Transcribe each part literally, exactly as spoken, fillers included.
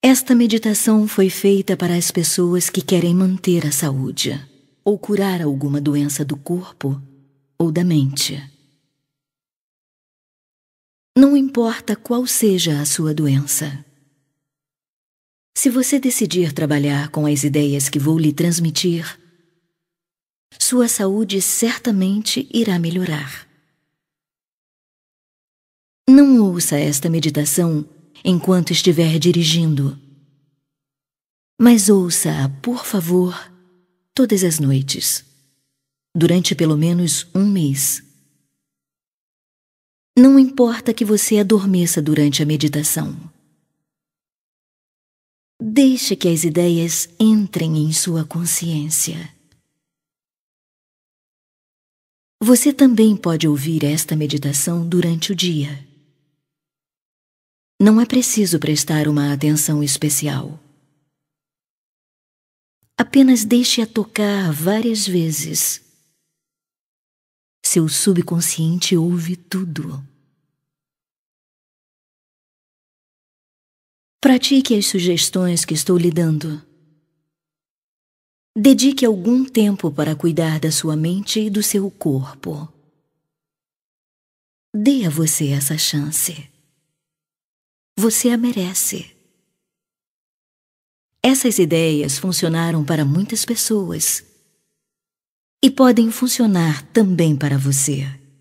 Esta meditação foi feita para as pessoas que querem manter a saúde ou curar alguma doença do corpo ou da mente. Não importa qual seja a sua doença. Se você decidir trabalhar com as ideias que vou lhe transmitir, sua saúde certamente irá melhorar. Não ouça esta meditação enquanto estiver dirigindo, mas ouça-a, por favor, todas as noites, durante pelo menos um mês. Não importa que você adormeça durante a meditação. Deixe que as ideias entrem em sua consciência. Você também pode ouvir esta meditação durante o dia. Não é preciso prestar uma atenção especial. Apenas deixe-a tocar várias vezes. Seu subconsciente ouve tudo. Pratique as sugestões que estou lhe dando. Dedique algum tempo para cuidar da sua mente e do seu corpo. Dê a você essa chance. Você a merece. Essas ideias funcionaram para muitas pessoas e podem funcionar também para você.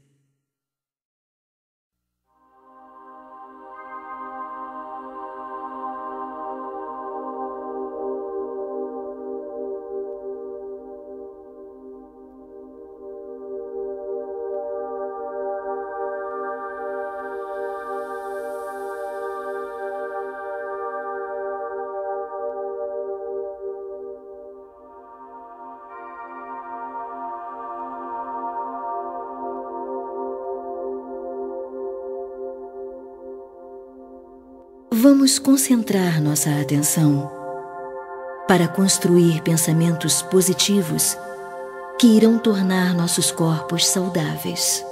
Vamos concentrar nossa atenção para construir pensamentos positivos que irão tornar nossos corpos saudáveis.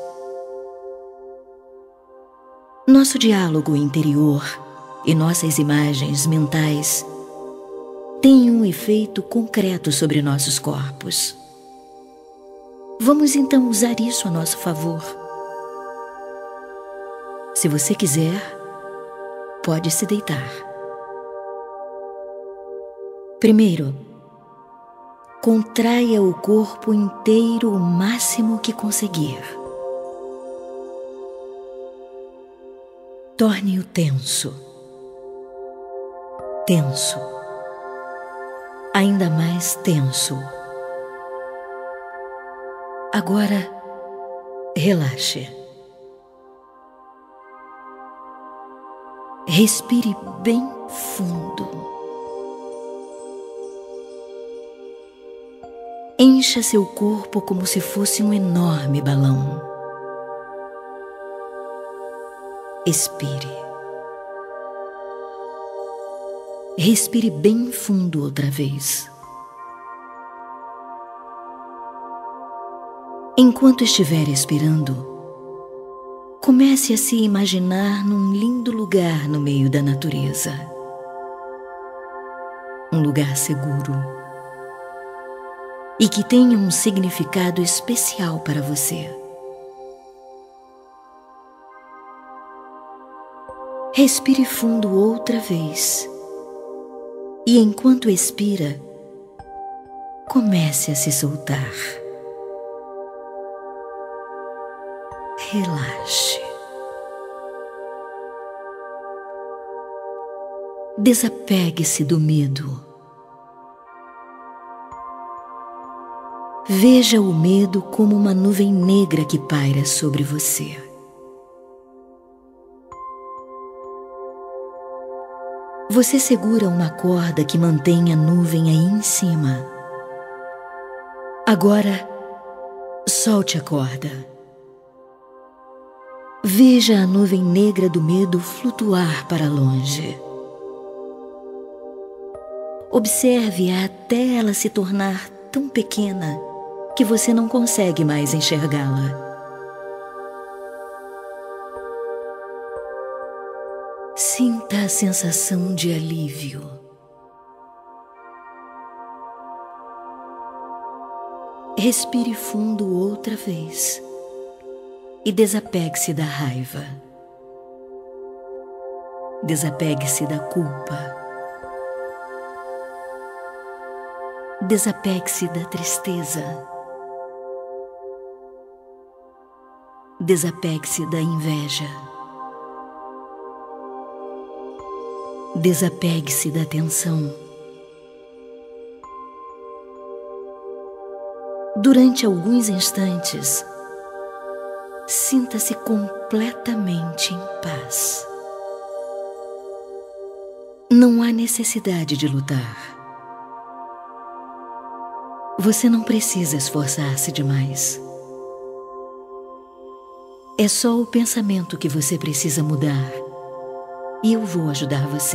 Nosso diálogo interior e nossas imagens mentais têm um efeito concreto sobre nossos corpos. Vamos então usar isso a nosso favor. Se você quiser, pode se deitar. Primeiro, contraia o corpo inteiro o máximo que conseguir. Torne-o tenso. Tenso. Ainda mais tenso. Agora, relaxe. Respire bem fundo. Encha seu corpo como se fosse um enorme balão. Expire. Respire bem fundo outra vez. Enquanto estiver expirando, comece a se imaginar num lindo lugar no meio da natureza. Um lugar seguro e que tenha um significado especial para você. Respire fundo outra vez e, enquanto expira, comece a se soltar. Relaxe. Desapegue-se do medo. Veja o medo como uma nuvem negra que paira sobre você. Você segura uma corda que mantém a nuvem aí em cima. Agora, solte a corda. Veja a nuvem negra do medo flutuar para longe. Observe-a até ela se tornar tão pequena que você não consegue mais enxergá-la. Sinta a sensação de alívio. Respire fundo outra vez e desapegue-se da raiva. Desapegue-se da culpa. Desapegue-se da tristeza. Desapegue-se da inveja. Desapegue-se da tensão. Durante alguns instantes, sinta-se completamente em paz. Não há necessidade de lutar. Você não precisa esforçar-se demais. É só o pensamento que você precisa mudar e eu vou ajudar você.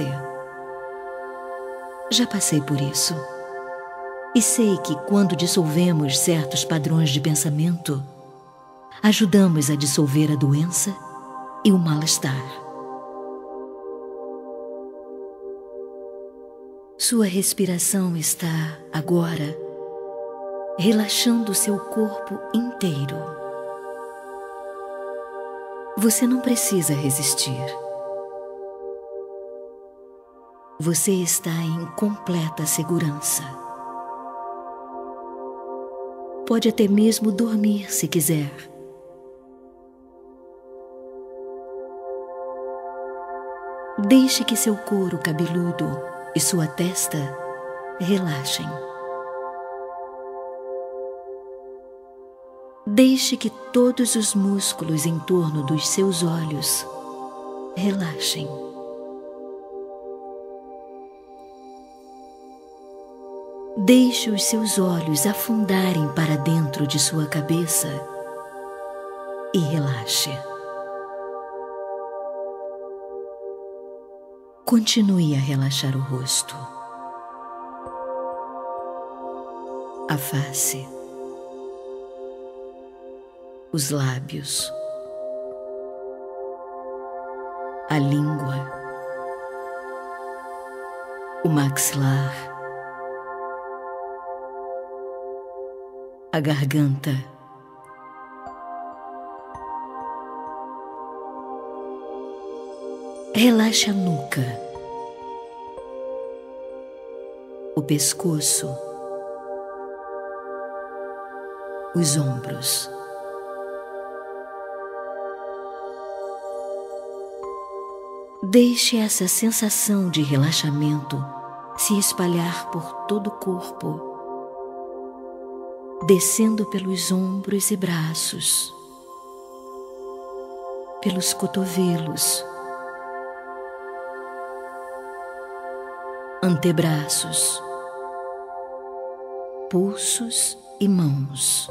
Já passei por isso e sei que quando dissolvemos certos padrões de pensamento, ajudamos a dissolver a doença e o mal-estar. Sua respiração está, agora, relaxando seu corpo inteiro. Você não precisa resistir. Você está em completa segurança. Pode até mesmo dormir se quiser. Deixe que seu couro cabeludo e sua testa relaxem. Deixe que todos os músculos em torno dos seus olhos relaxem. Deixe os seus olhos afundarem para dentro de sua cabeça e relaxe. Continue a relaxar o rosto, a face, os lábios, a língua, o maxilar, a garganta, relaxe a nuca, o pescoço, os ombros. Deixe essa sensação de relaxamento se espalhar por todo o corpo, descendo pelos ombros e braços, pelos cotovelos, antebraços, pulsos e mãos.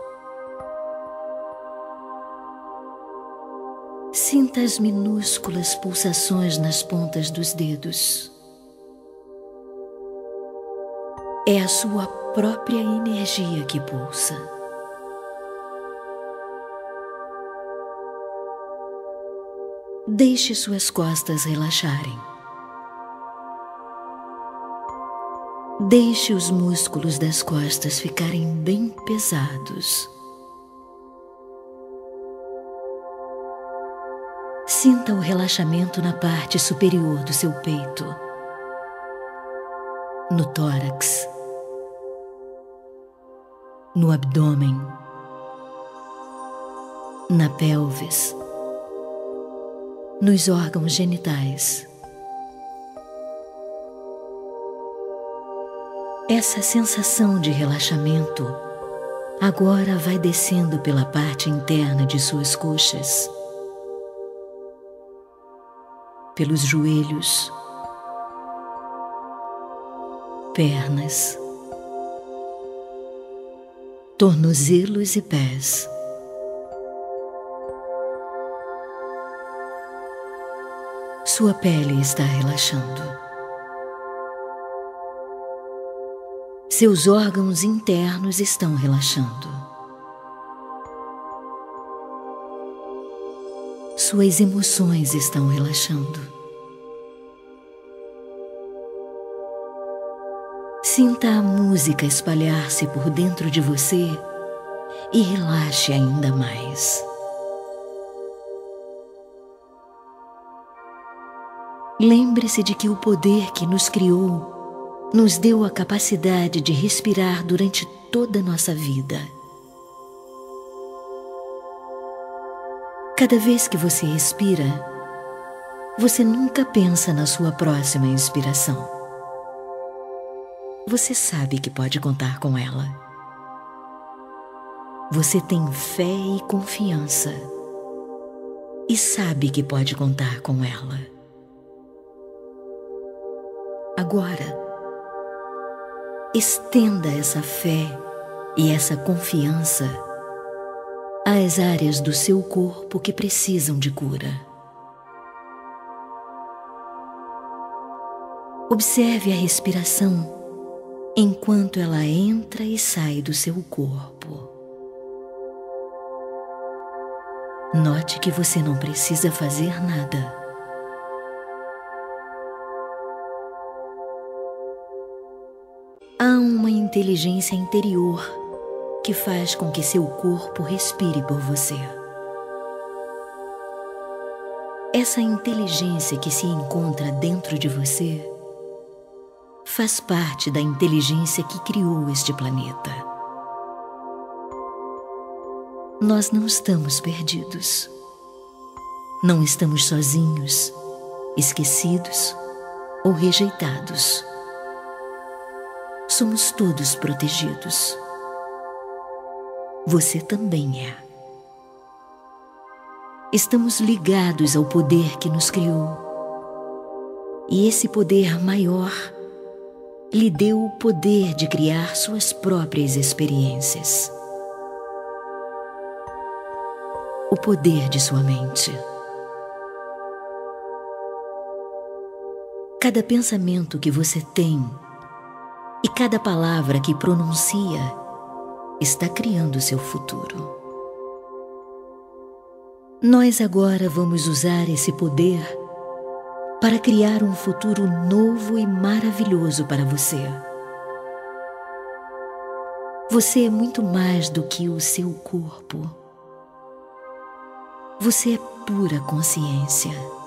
Sinta as minúsculas pulsações nas pontas dos dedos. É a sua própria energia que pulsa. Deixe suas costas relaxarem. Deixe os músculos das costas ficarem bem pesados. Sinta o relaxamento na parte superior do seu peito, no tórax, no abdômen, na pelvis, nos órgãos genitais. Essa sensação de relaxamento agora vai descendo pela parte interna de suas coxas, pelos joelhos, pernas, tornozelos e pés. Sua pele está relaxando. Seus órgãos internos estão relaxando. Suas emoções estão relaxando. Sinta a música espalhar-se por dentro de você e relaxe ainda mais. Lembre-se de que o poder que nos criou nos deu a capacidade de respirar durante toda a nossa vida. Cada vez que você respira, você nunca pensa na sua próxima inspiração. Você sabe que pode contar com ela. Você tem fé e confiança e sabe que pode contar com ela. Agora, estenda essa fé e essa confiança às áreas do seu corpo que precisam de cura. Observe a respiração enquanto ela entra e sai do seu corpo. Note que você não precisa fazer nada. Há uma inteligência interior que faz com que seu corpo respire por você. Essa inteligência que se encontra dentro de você faz parte da inteligência que criou este planeta. Nós não estamos perdidos. Não estamos sozinhos, esquecidos ou rejeitados. Somos todos protegidos. Você também é. Estamos ligados ao poder que nos criou. E esse poder maior lhe deu o poder de criar suas próprias experiências. O poder de sua mente. Cada pensamento que você tem e cada palavra que pronuncia está criando seu futuro. Nós agora vamos usar esse poder para criar um futuro novo e maravilhoso para você. Você é muito mais do que o seu corpo. Você é pura consciência.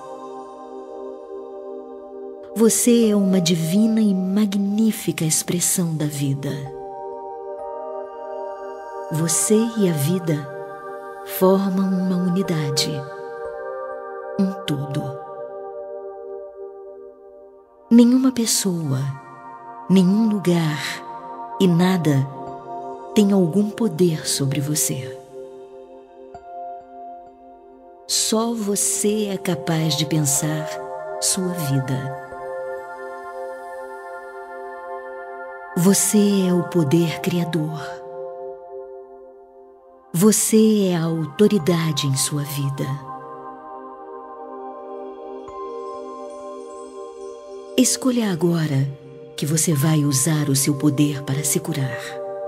Você é uma divina e magnífica expressão da vida. Você e a vida formam uma unidade, um todo. Nenhuma pessoa, nenhum lugar e nada tem algum poder sobre você. Só você é capaz de pensar sua vida. Você é o poder criador. Você é a autoridade em sua vida. Escolha agora que você vai usar o seu poder para se curar.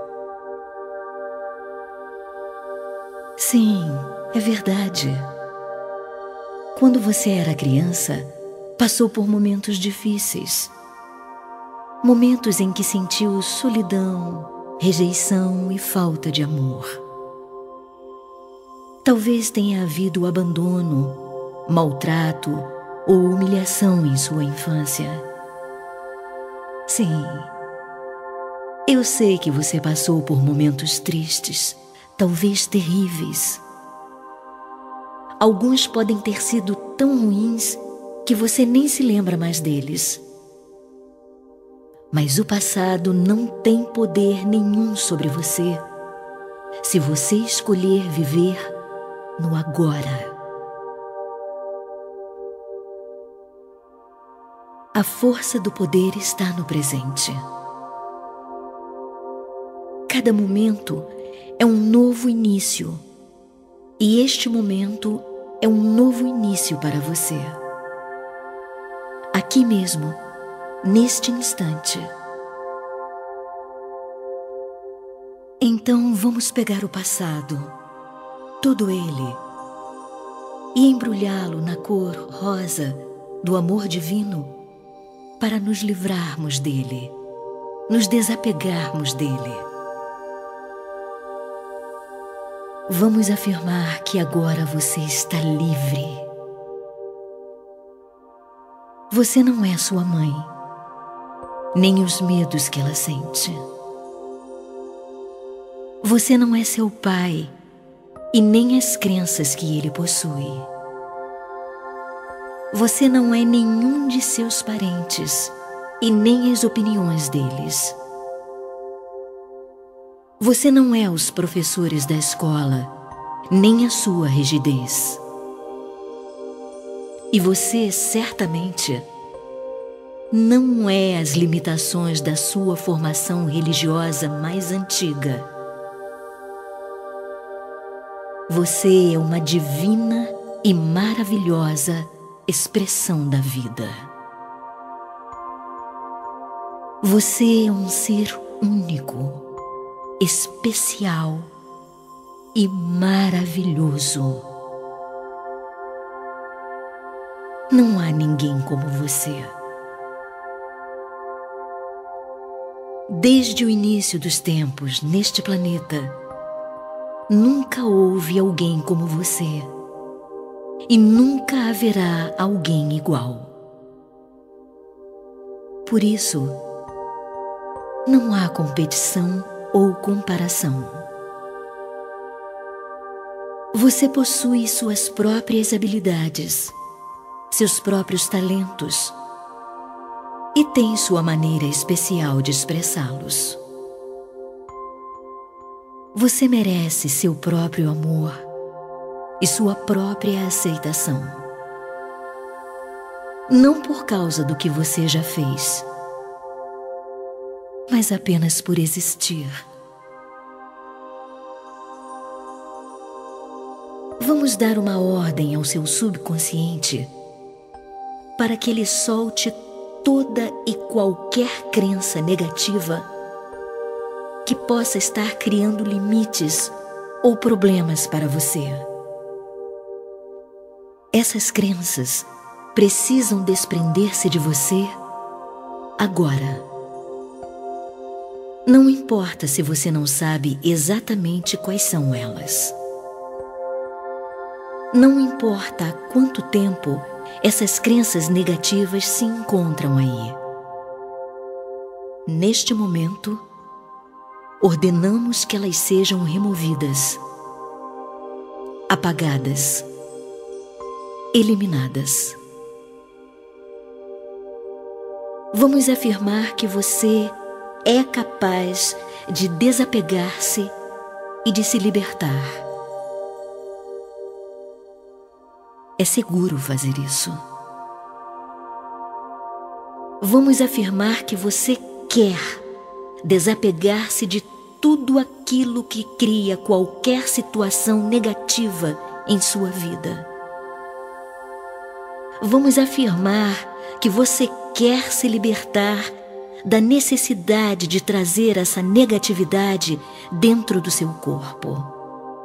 Sim, é verdade. Quando você era criança, passou por momentos difíceis. Momentos em que sentiu solidão, rejeição e falta de amor. Talvez tenha havido abandono, maltrato ou humilhação em sua infância. Sim, eu sei que você passou por momentos tristes, talvez terríveis. Alguns podem ter sido tão ruins que você nem se lembra mais deles. Mas o passado não tem poder nenhum sobre você, se você escolher viver no agora. A força do poder está no presente. Cada momento é um novo início, e este momento é um novo início para você. Aqui mesmo, neste instante. Então vamos pegar o passado, todo ele, e embrulhá-lo na cor rosa do amor divino para nos livrarmos dele, nos desapegarmos dele. Vamos afirmar que agora você está livre. Você não é sua mãe, nem os medos que ela sente. Você não é seu pai e nem as crenças que ele possui. Você não é nenhum de seus parentes e nem as opiniões deles. Você não é os professores da escola, nem a sua rigidez. E você, certamente, não é as limitações da sua formação religiosa mais antiga. Você é uma divina e maravilhosa expressão da vida. Você é um ser único, especial e maravilhoso. Não há ninguém como você. Desde o início dos tempos neste planeta, nunca houve alguém como você e nunca haverá alguém igual. Por isso, não há competição ou comparação. Você possui suas próprias habilidades, seus próprios talentos e tem sua maneira especial de expressá-los. Você merece seu próprio amor e sua própria aceitação. Não por causa do que você já fez, mas apenas por existir. Vamos dar uma ordem ao seu subconsciente para que ele solte toda e qualquer crença negativa que possa estar criando limites ou problemas para você. Essas crenças precisam desprender-se de você agora. Não importa se você não sabe exatamente quais são elas. Não importa há quanto tempo essas crenças negativas se encontram aí. Neste momento, ordenamos que elas sejam removidas, apagadas, eliminadas. Vamos afirmar que você é capaz de desapegar-se e de se libertar. É seguro fazer isso. Vamos afirmar que você quer desapegar-se de tudo aquilo que cria qualquer situação negativa em sua vida. Vamos afirmar que você quer se libertar da necessidade de trazer essa negatividade dentro do seu corpo.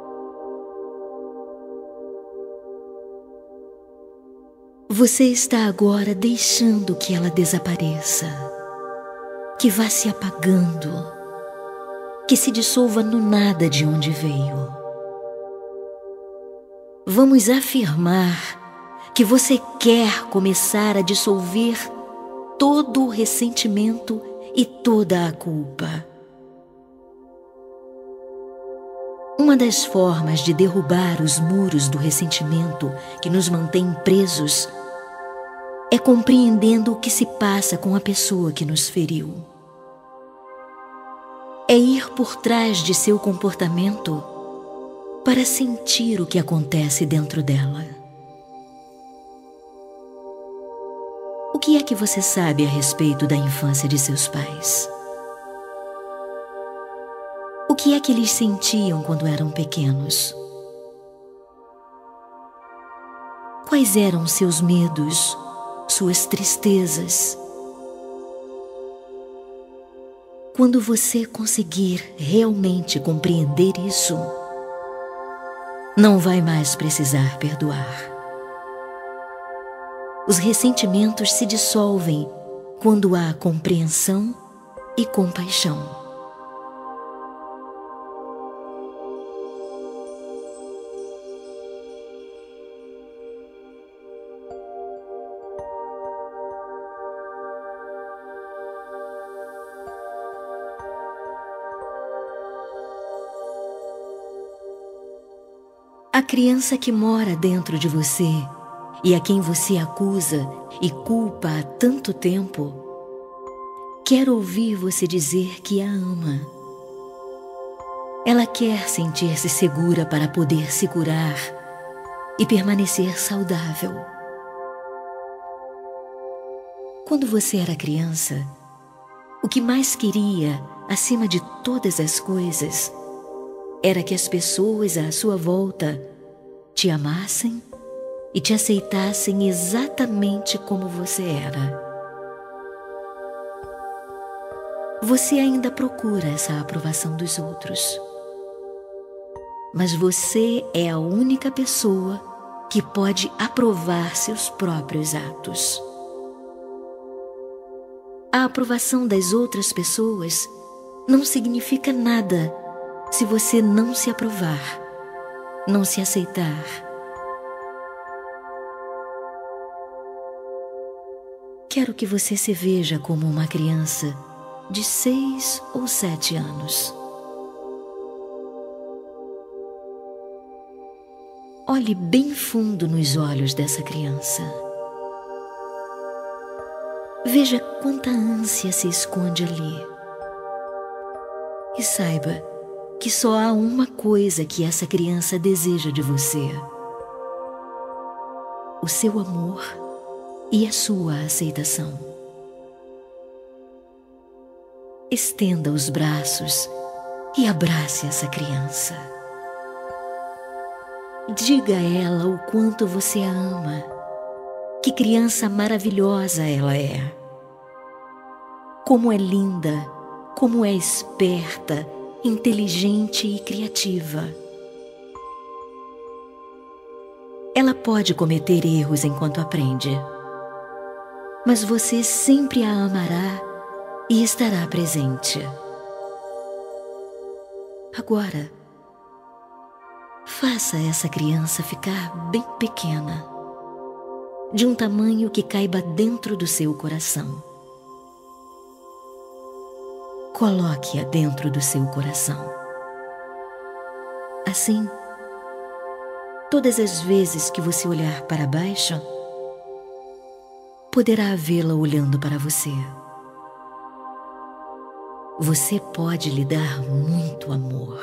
Você está agora deixando que ela desapareça, que vá se apagando, que se dissolva no nada de onde veio. Vamos afirmar que você quer começar a dissolver todo o ressentimento e toda a culpa. Uma das formas de derrubar os muros do ressentimento que nos mantém presos é compreendendo o que se passa com a pessoa que nos feriu. É ir por trás de seu comportamento para sentir o que acontece dentro dela. O que é que você sabe a respeito da infância de seus pais? O que é que eles sentiam quando eram pequenos? Quais eram seus medos, suas tristezas? Quando você conseguir realmente compreender isso, não vai mais precisar perdoar. Os ressentimentos se dissolvem quando há compreensão e compaixão. A criança que mora dentro de você e a quem você acusa e culpa há tanto tempo, quer ouvir você dizer que a ama. Ela quer sentir-se segura para poder se curar e permanecer saudável. Quando você era criança, o que mais queria, acima de todas as coisas, era que as pessoas à sua volta te amassem e te aceitassem exatamente como você era. Você ainda procura essa aprovação dos outros, mas você é a única pessoa que pode aprovar seus próprios atos. A aprovação das outras pessoas não significa nada se você não se aprovar, não se aceitar. Quero que você se veja como uma criança de seis ou sete anos. Olhe bem fundo nos olhos dessa criança. Veja quanta ânsia se esconde ali. E saiba que só há uma coisa que essa criança deseja de você: o seu amor e a sua aceitação. Estenda os braços e abrace essa criança. Diga a ela o quanto você a ama, que criança maravilhosa ela é. Como é linda, como é esperta, inteligente e criativa. Ela pode cometer erros enquanto aprende, mas você sempre a amará e estará presente. Agora, faça essa criança ficar bem pequena, de um tamanho que caiba dentro do seu coração. Coloque-a dentro do seu coração. Assim, todas as vezes que você olhar para baixo, poderá vê-la olhando para você. Você pode lhe dar muito amor.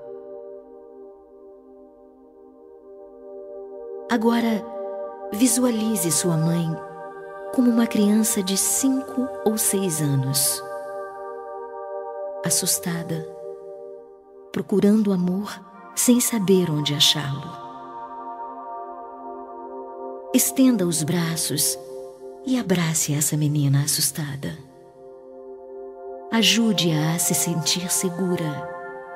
Agora, visualize sua mãe como uma criança de cinco ou seis anos. Assustada, procurando amor sem saber onde achá-lo. Estenda os braços e abrace essa menina assustada. Ajude-a a se sentir segura.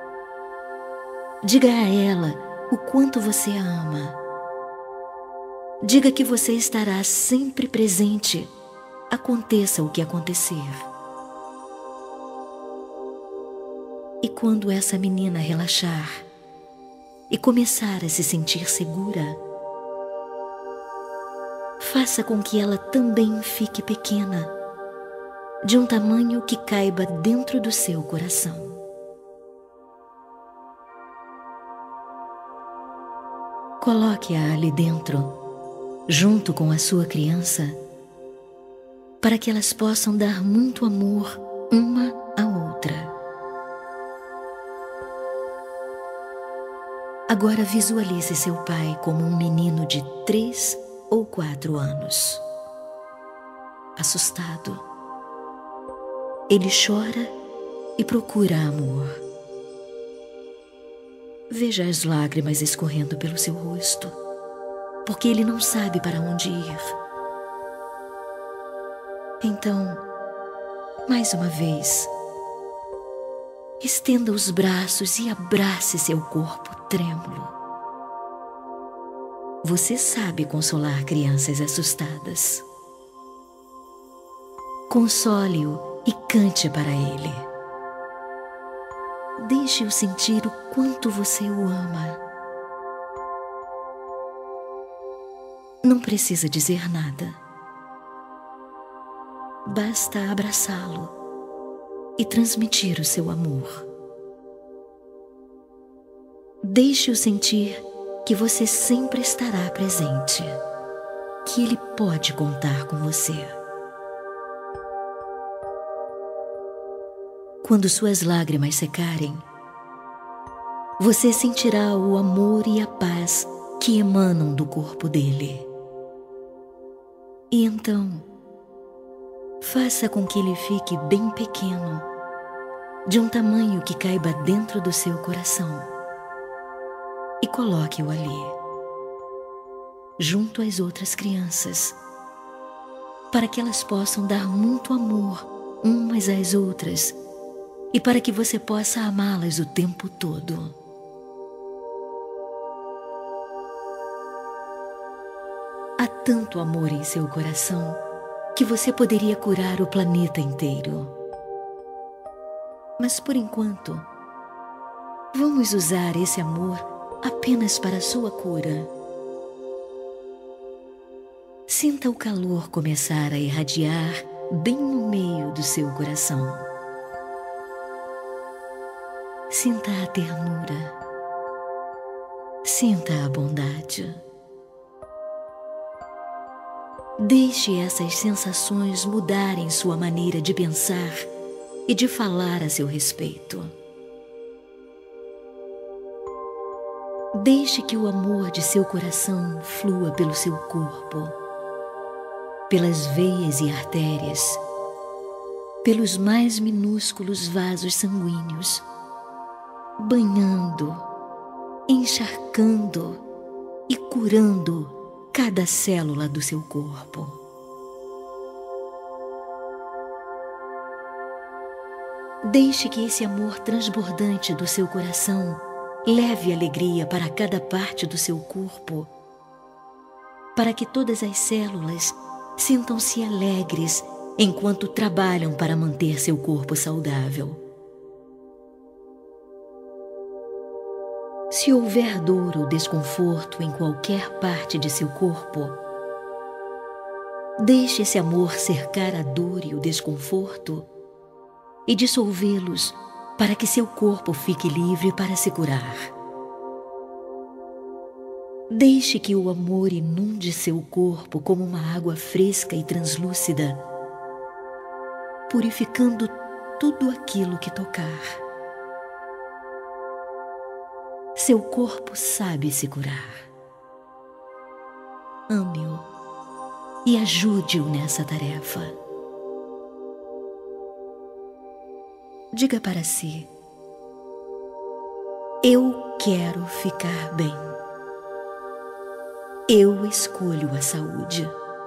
Diga a ela o quanto você a ama. Diga que você estará sempre presente, aconteça o que acontecer. E quando essa menina relaxar e começar a se sentir segura, faça com que ela também fique pequena, de um tamanho que caiba dentro do seu coração. Coloque-a ali dentro, junto com a sua criança, para que elas possam dar muito amor uma à outra. Agora visualize seu pai como um menino de três ou quatro anos. Assustado, ele chora e procura amor. Veja as lágrimas escorrendo pelo seu rosto, porque ele não sabe para onde ir. Então, mais uma vez, estenda os braços e abrace seu corpo trêmulo. Você sabe consolar crianças assustadas. Console-o e cante para ele. Deixe-o sentir o quanto você o ama. Não precisa dizer nada. Basta abraçá-lo e transmitir o seu amor. Deixe-o sentir que você sempre estará presente, que ele pode contar com você. Quando suas lágrimas secarem, você sentirá o amor e a paz que emanam do corpo dele. E então, faça com que ele fique bem pequeno, de um tamanho que caiba dentro do seu coração, e coloque-o ali, junto às outras crianças, para que elas possam dar muito amor umas às outras e para que você possa amá-las o tempo todo. Há tanto amor em seu coração que você poderia curar o planeta inteiro. Mas por enquanto, vamos usar esse amor apenas para a sua cura. Sinta o calor começar a irradiar bem no meio do seu coração. Sinta a ternura. Sinta a bondade. Deixe essas sensações mudarem sua maneira de pensar e de falar a seu respeito. Deixe que o amor de seu coração flua pelo seu corpo, pelas veias e artérias, pelos mais minúsculos vasos sanguíneos, banhando, encharcando e curando cada célula do seu corpo. Deixe que esse amor transbordante do seu coração leve alegria para cada parte do seu corpo, para que todas as células sintam-se alegres enquanto trabalham para manter seu corpo saudável. Se houver dor ou desconforto em qualquer parte de seu corpo, deixe esse amor cercar a dor e o desconforto e dissolvê-los para que seu corpo fique livre para se curar. Deixe que o amor inunde seu corpo como uma água fresca e translúcida, purificando tudo aquilo que tocar. Seu corpo sabe se curar. Ame-o e ajude-o nessa tarefa. Diga para si: eu quero ficar bem. Eu escolho a saúde.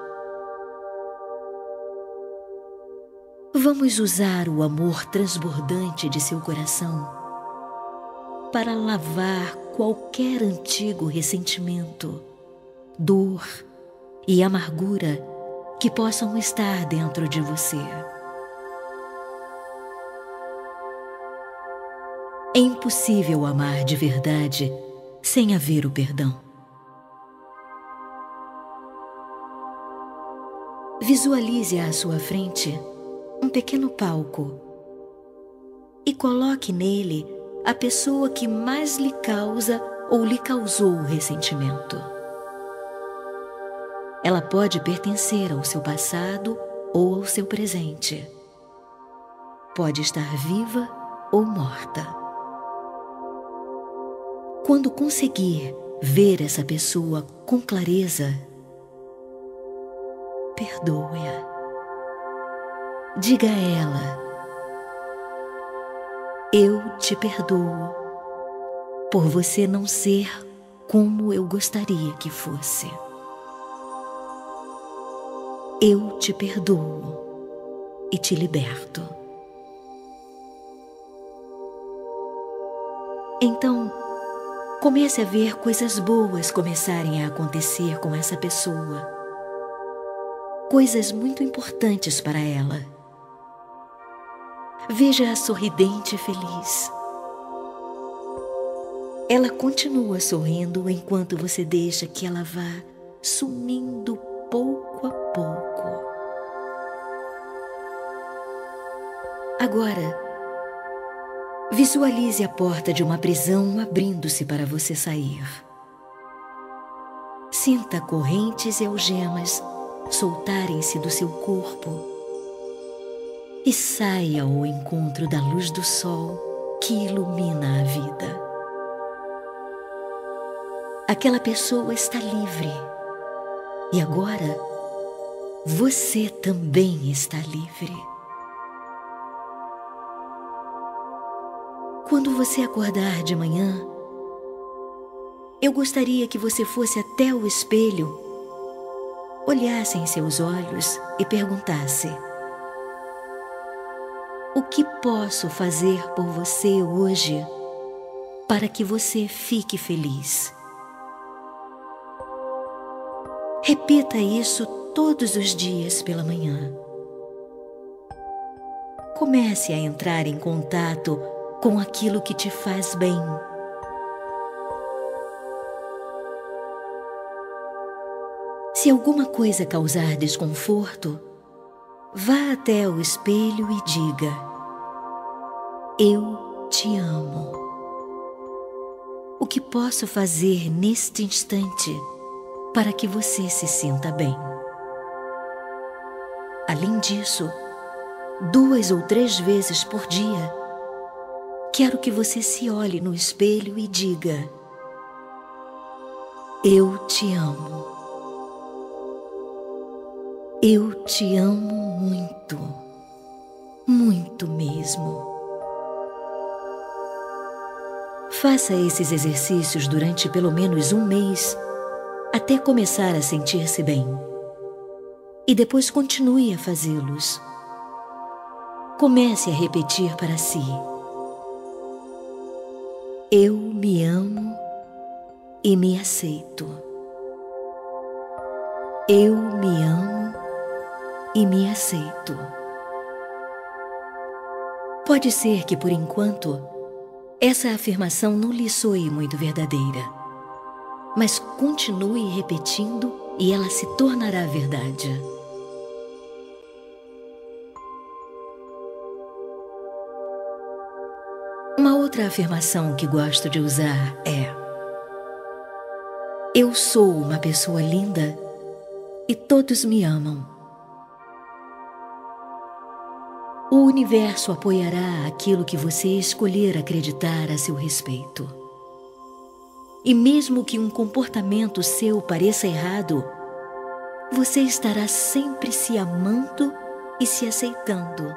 Vamos usar o amor transbordante de seu coração para lavar qualquer antigo ressentimento, dor e amargura que possam estar dentro de você. É impossível amar de verdade sem haver o perdão. Visualize à sua frente um pequeno palco e coloque nele a pessoa que mais lhe causa ou lhe causou o ressentimento. Ela pode pertencer ao seu passado ou ao seu presente. Pode estar viva ou morta. Quando conseguir ver essa pessoa com clareza, perdoe-a. Diga a ela: eu te perdoo por você não ser como eu gostaria que fosse. Eu te perdoo e te liberto. Então, comece a ver coisas boas começarem a acontecer com essa pessoa. Coisas muito importantes para ela. Veja-a sorridente e feliz. Ela continua sorrindo enquanto você deixa que ela vá sumindo pouco a pouco. Agora, visualize a porta de uma prisão abrindo-se para você sair. Sinta correntes e algemas soltarem-se do seu corpo e saia ao encontro da luz do sol que ilumina a vida. Aquela pessoa está livre e agora você também está livre. Quando você acordar de manhã, eu gostaria que você fosse até o espelho, olhasse em seus olhos e perguntasse: o que posso fazer por você hoje para que você fique feliz? Repita isso todos os dias pela manhã. Comece a entrar em contato com aquilo que te faz bem. Se alguma coisa causar desconforto, vá até o espelho e diga: eu te amo. O que posso fazer neste instante para que você se sinta bem? Além disso, duas ou três vezes por dia, quero que você se olhe no espelho e diga: eu te amo. Eu te amo muito, muito mesmo. Faça esses exercícios durante pelo menos um mês, até começar a sentir-se bem. E depois continue a fazê-los. Comece a repetir para si: eu me amo e me aceito. Eu me amo e me aceito. Pode ser que, por enquanto, essa afirmação não lhe soe muito verdadeira, mas continue repetindo e ela se tornará verdade. Uma outra afirmação que gosto de usar é: eu sou uma pessoa linda e todos me amam. O universo apoiará aquilo que você escolher acreditar a seu respeito. E mesmo que um comportamento seu pareça errado, você estará sempre se amando e se aceitando.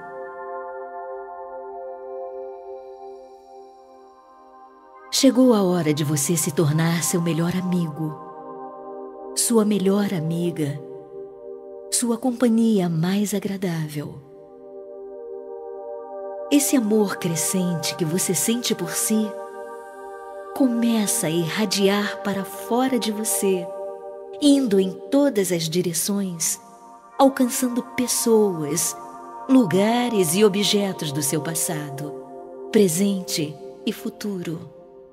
Chegou a hora de você se tornar seu melhor amigo, sua melhor amiga, sua companhia mais agradável. Esse amor crescente que você sente por si começa a irradiar para fora de você, indo em todas as direções, alcançando pessoas, lugares e objetos do seu passado, presente e futuro.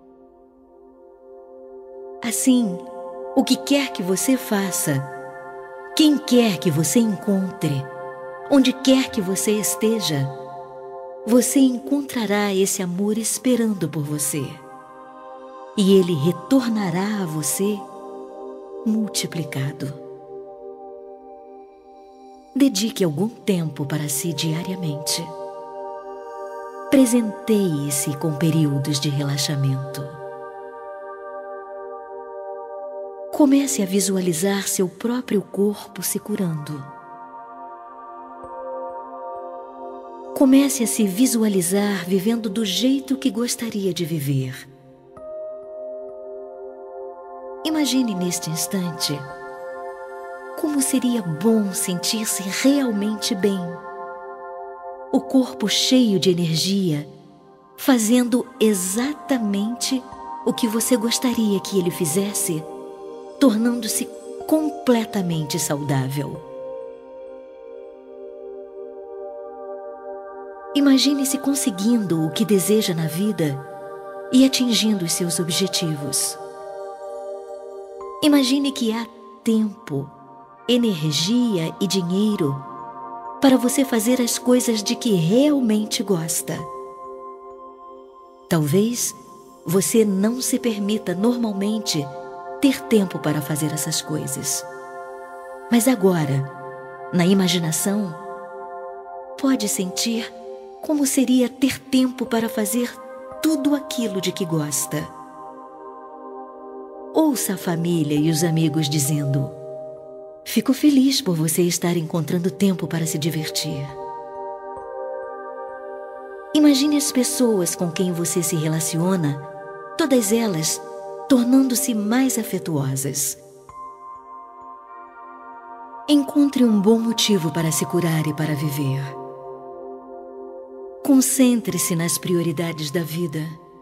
Assim, o que quer que você faça, quem quer que você encontre, onde quer que você esteja, você encontrará esse amor esperando por você. E ele retornará a você multiplicado. Dedique algum tempo para si diariamente. Presenteie-se com períodos de relaxamento. Comece a visualizar seu próprio corpo se curando. Comece a se visualizar vivendo do jeito que gostaria de viver. Imagine neste instante como seria bom sentir-se realmente bem. O corpo cheio de energia, fazendo exatamente o que você gostaria que ele fizesse, tornando-se completamente saudável. Imagine-se conseguindo o que deseja na vida e atingindo os seus objetivos. Imagine que há tempo, energia e dinheiro para você fazer as coisas de que realmente gosta. Talvez você não se permita normalmente ter tempo para fazer essas coisas. Mas agora, na imaginação, pode sentir como seria ter tempo para fazer tudo aquilo de que gosta. Ouça a família e os amigos dizendo: "Fico feliz por você estar encontrando tempo para se divertir." Imagine as pessoas com quem você se relaciona, todas elas tornando-se mais afetuosas. Encontre um bom motivo para se curar e para viver. Concentre-se nas prioridades da vida.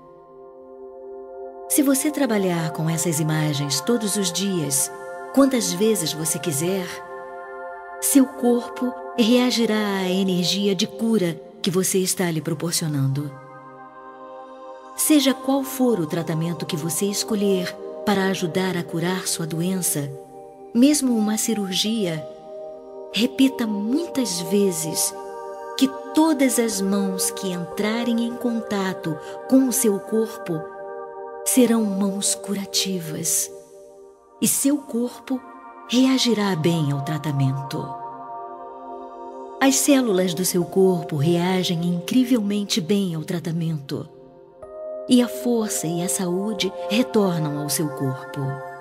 Se você trabalhar com essas imagens todos os dias, quantas vezes você quiser, seu corpo reagirá à energia de cura que você está lhe proporcionando. Seja qual for o tratamento que você escolher para ajudar a curar sua doença, mesmo uma cirurgia, repita muitas vezes que todas as mãos que entrarem em contato com o seu corpo serão mãos curativas e seu corpo reagirá bem ao tratamento. As células do seu corpo reagem incrivelmente bem ao tratamento e a força e a saúde retornam ao seu corpo.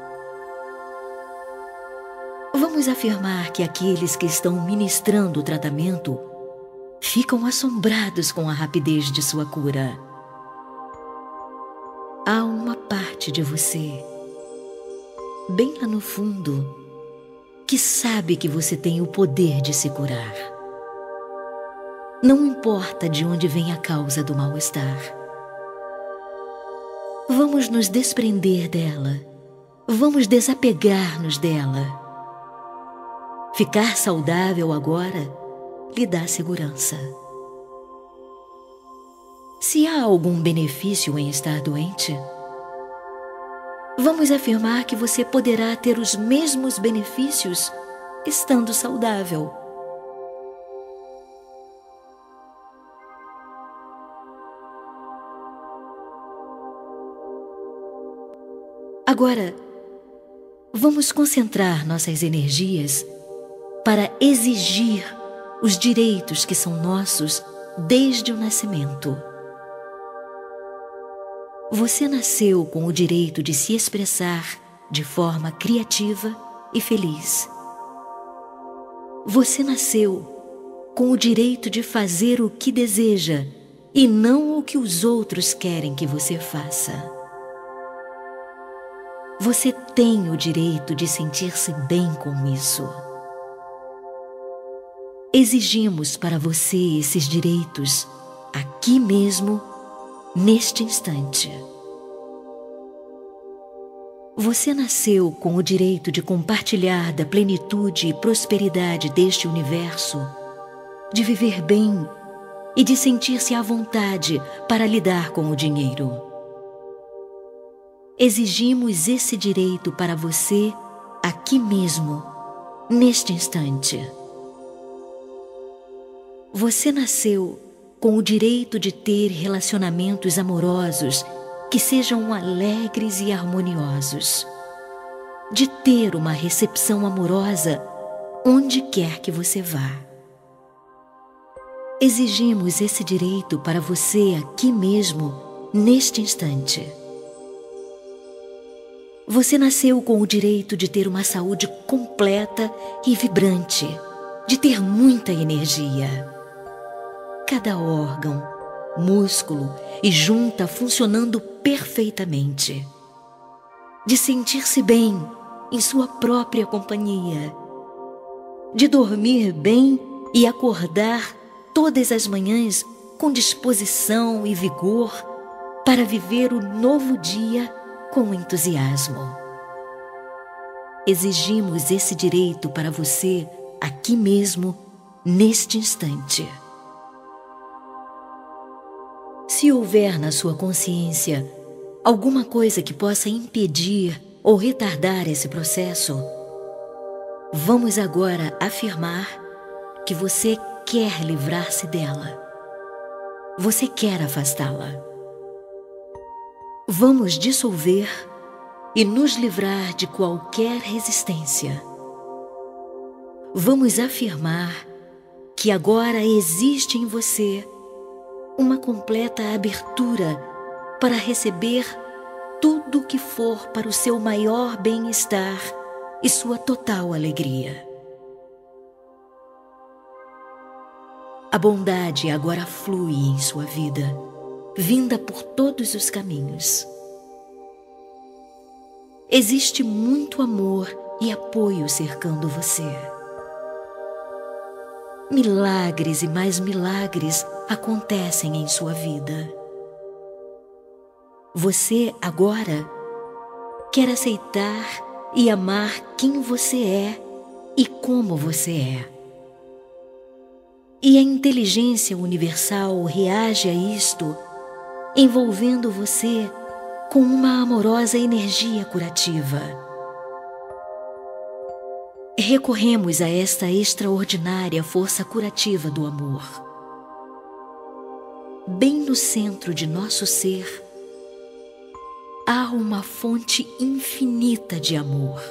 Vamos afirmar que aqueles que estão ministrando o tratamento ficam assombrados com a rapidez de sua cura. Há uma parte de você, bem lá no fundo, que sabe que você tem o poder de se curar. Não importa de onde vem a causa do mal-estar. Vamos nos desprender dela. Vamos desapegar-nos dela. Ficar saudável agora lhe dá segurança. Se há algum benefício em estar doente, vamos afirmar que você poderá ter os mesmos benefícios estando saudável. Agora, vamos concentrar nossas energias para exigir os direitos que são nossos desde o nascimento. Você nasceu com o direito de se expressar de forma criativa e feliz. Você nasceu com o direito de fazer o que deseja e não o que os outros querem que você faça. Você tem o direito de sentir-se bem com isso. Exigimos para você esses direitos aqui mesmo, neste instante. Você nasceu com o direito de compartilhar da plenitude e prosperidade deste universo, de viver bem e de sentir-se à vontade para lidar com o dinheiro. Exigimos esse direito para você aqui mesmo, neste instante. Você nasceu com o direito de ter relacionamentos amorosos que sejam alegres e harmoniosos, de ter uma recepção amorosa onde quer que você vá. Exigimos esse direito para você aqui mesmo, neste instante. Você nasceu com o direito de ter uma saúde completa e vibrante, de ter muita energia. Cada órgão, músculo e junta funcionando perfeitamente. De sentir-se bem em sua própria companhia. De dormir bem e acordar todas as manhãs com disposição e vigor para viver o novo dia com entusiasmo. Exigimos esse direito para você aqui mesmo, neste instante. Se houver na sua consciência alguma coisa que possa impedir ou retardar esse processo, vamos agora afirmar que você quer livrar-se dela. Você quer afastá-la. Vamos dissolver e nos livrar de qualquer resistência. Vamos afirmar que agora existe em você uma completa abertura para receber tudo o que for para o seu maior bem-estar e sua total alegria. A bondade agora flui em sua vida, vinda por todos os caminhos. Existe muito amor e apoio cercando você. Milagres e mais milagres acontecem em sua vida. Você agora quer aceitar e amar quem você é e como você é. E a inteligência universal reage a isto, envolvendo você com uma amorosa energia curativa. Recorremos a esta extraordinária força curativa do amor. Bem no centro de nosso ser, há uma fonte infinita de amor.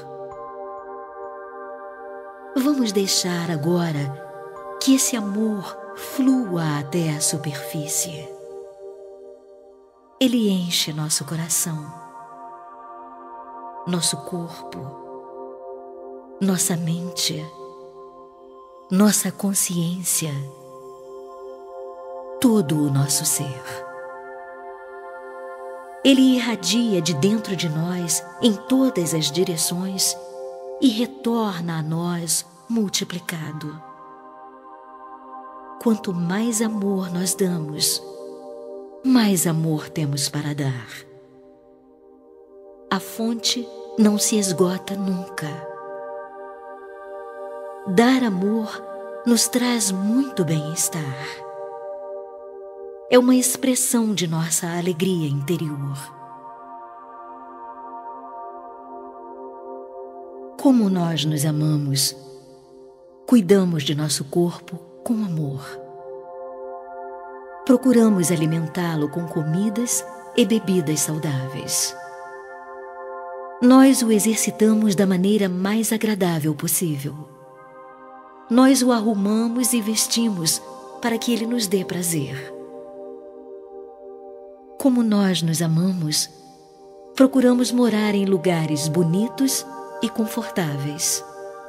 Vamos deixar agora que esse amor flua até a superfície. Ele enche nosso coração, nosso corpo, nossa mente, nossa consciência, todo o nosso ser. Ele irradia de dentro de nós em todas as direções e retorna a nós multiplicado. Quanto mais amor nós damos, mais amor temos para dar. A fonte não se esgota nunca. Dar amor nos traz muito bem-estar. É uma expressão de nossa alegria interior. Como nós nos amamos, cuidamos de nosso corpo com amor. Procuramos alimentá-lo com comidas e bebidas saudáveis. Nós o exercitamos da maneira mais agradável possível. Nós o arrumamos e vestimos para que ele nos dê prazer. Como nós nos amamos, procuramos morar em lugares bonitos e confortáveis.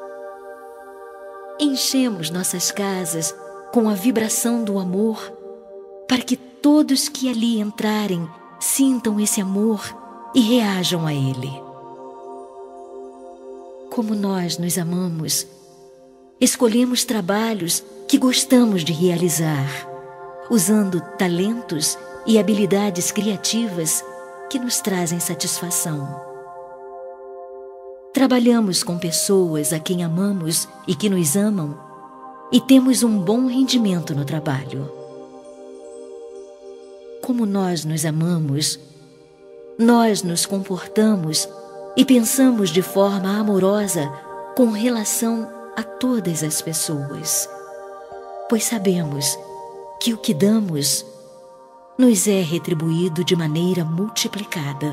Enchemos nossas casas com a vibração do amor para que todos que ali entrarem sintam esse amor e reajam a ele. Como nós nos amamos, escolhemos trabalhos que gostamos de realizar, usando talentos e habilidades criativas que nos trazem satisfação. Trabalhamos com pessoas a quem amamos e que nos amam e temos um bom rendimento no trabalho. Como nós nos amamos, nós nos comportamos e pensamos de forma amorosa com relação a todas as pessoas, pois sabemos que o que damos nos é retribuído de maneira multiplicada.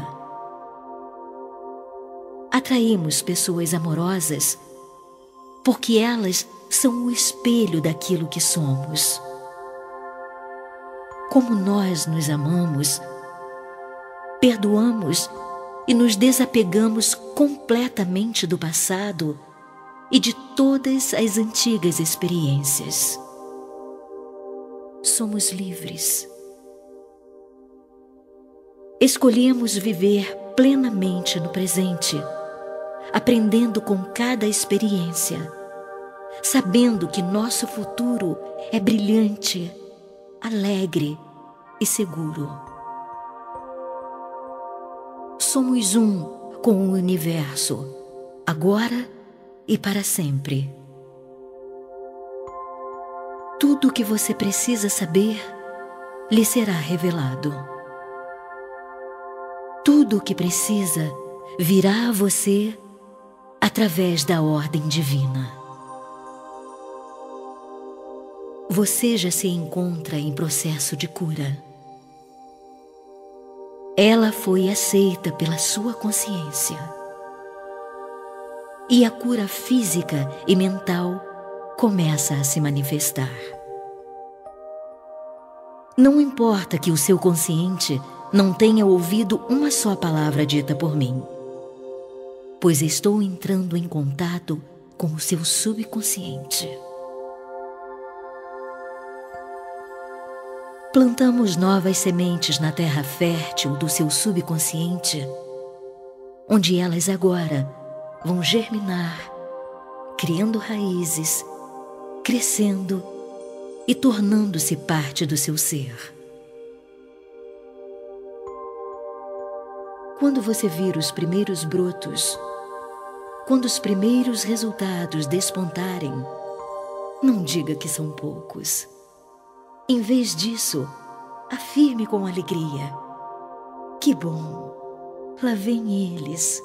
Atraímos pessoas amorosas porque elas são o espelho daquilo que somos. Como nós nos amamos, perdoamos e nos desapegamos completamente do passado e de todas as antigas experiências. Somos livres. Escolhemos viver plenamente no presente, aprendendo com cada experiência, sabendo que nosso futuro é brilhante, alegre e seguro. Somos um com o universo, agora e para sempre. Tudo o que você precisa saber lhe será revelado. Tudo o que precisa virá a você através da ordem divina. Você já se encontra em processo de cura. Ela foi aceita pela sua consciência. E a cura física e mental começa a se manifestar. Não importa que o seu consciente não tenha ouvido uma só palavra dita por mim, pois estou entrando em contato com o seu subconsciente. Plantamos novas sementes na terra fértil do seu subconsciente, onde elas agora vão germinar, criando raízes, crescendo e tornando-se parte do seu ser. Quando você vir os primeiros brotos, quando os primeiros resultados despontarem, não diga que são poucos. Em vez disso, afirme com alegria: que bom, lá vem eles.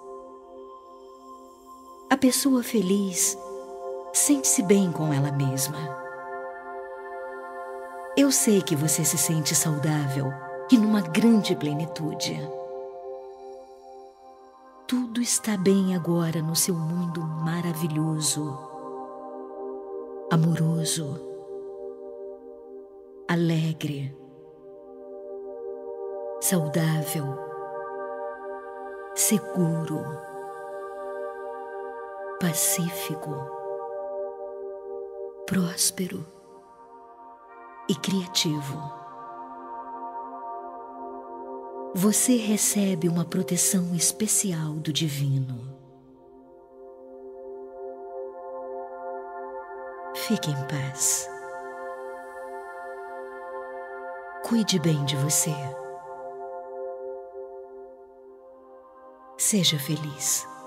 A pessoa feliz sente-se bem com ela mesma. Eu sei que você se sente saudável e numa grande plenitude. Tudo está bem agora no seu mundo maravilhoso, amoroso, alegre, saudável, seguro, pacífico, próspero e criativo. Você recebe uma proteção especial do divino. Fique em paz. Cuide bem de você. Seja feliz.